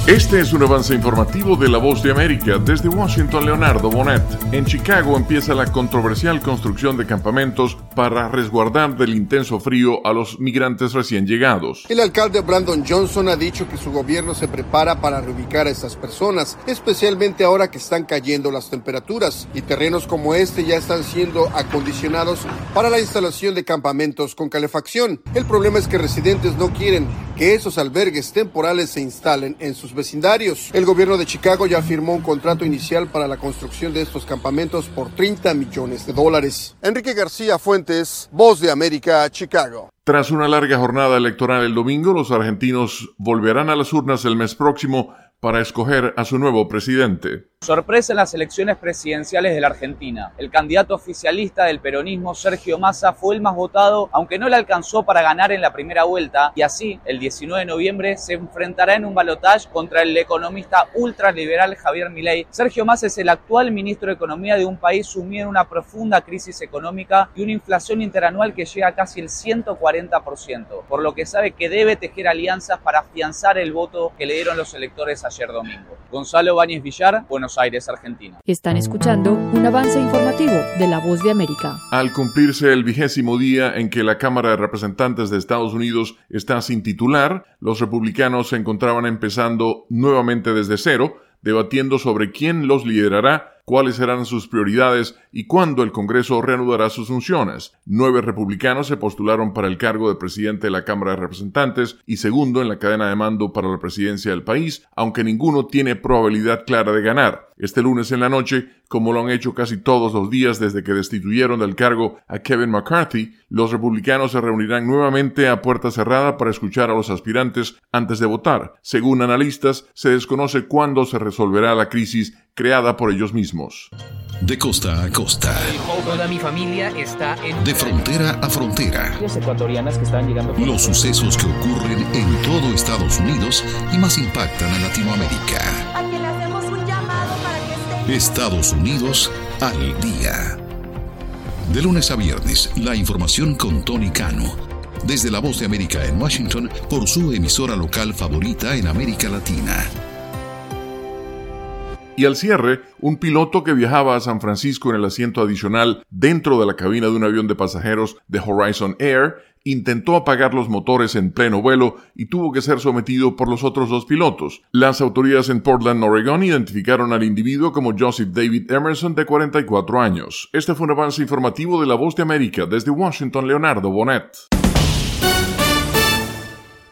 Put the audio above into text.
Este es un avance informativo de La Voz de América. Desde Washington, Leonardo Bonet. En Chicago empieza la controversial construcción de campamentos para resguardar del intenso frío a los migrantes recién llegados. El alcalde Brandon Johnson ha dicho que su gobierno se prepara para reubicar a estas personas, especialmente ahora que están cayendo las temperaturas y terrenos como este ya están siendo acondicionados para la instalación de campamentos con calefacción. El problema es que residentes no quieren que esos albergues temporales se instalen en sus vecindarios. El gobierno de Chicago ya firmó un contrato inicial para la construcción de estos campamentos por $30 millones. Enrique García Fuentes, Voz de América, Chicago. Tras una larga jornada electoral el domingo, los argentinos volverán a las urnas el mes próximo para escoger a su nuevo presidente. Sorpresa en las elecciones presidenciales de la Argentina. El candidato oficialista del peronismo, Sergio Massa, fue el más votado, aunque no le alcanzó para ganar en la primera vuelta, y así, el 19 de noviembre, se enfrentará en un balotaje contra el economista ultraliberal Javier Milei. Sergio Massa es el actual ministro de Economía de un país sumido en una profunda crisis económica y una inflación interanual que llega a casi el 140%, por lo que sabe que debe tejer alianzas para afianzar el voto que le dieron los electores ayer domingo. Gonzalo Báñez Villar, Buenos Aires, Argentina. Están escuchando un avance informativo de La Voz de América. Al cumplirse el 20º día en que la Cámara de Representantes de Estados Unidos está sin titular, los republicanos se encontraban empezando nuevamente desde cero, debatiendo sobre quién los liderará, cuáles serán sus prioridades y cuándo el Congreso reanudará sus funciones. 9 republicanos se postularon para el cargo de presidente de la Cámara de Representantes y segundo en la cadena de mando para la presidencia del país, aunque ninguno tiene probabilidad clara de ganar. Este lunes en la noche, como lo han hecho casi todos los días desde que destituyeron del cargo a Kevin McCarthy, los republicanos se reunirán nuevamente a puerta cerrada para escuchar a los aspirantes antes de votar. Según analistas, se desconoce cuándo se resolverá la crisis creada por ellos mismos. De costa a costa. Toda mi familia está en... De frontera a frontera. Las ecuatorianas que están llegando... Los sucesos que ocurren en todo Estados Unidos y más impactan a Latinoamérica. A quien le hacemos un llamado para que esté... Estados Unidos al día. De lunes a viernes, la información con Tony Cano. Desde La Voz de América en Washington, por su emisora local favorita en América Latina. Y al cierre, un piloto que viajaba a San Francisco en el asiento adicional dentro de la cabina de un avión de pasajeros de Horizon Air intentó apagar los motores en pleno vuelo y tuvo que ser sometido por los otros 2 pilotos. Las autoridades en Portland, Oregón, identificaron al individuo como Joseph David Emerson, de 44 años. Este fue un avance informativo de La Voz de América. Desde Washington, Leonardo Bonet.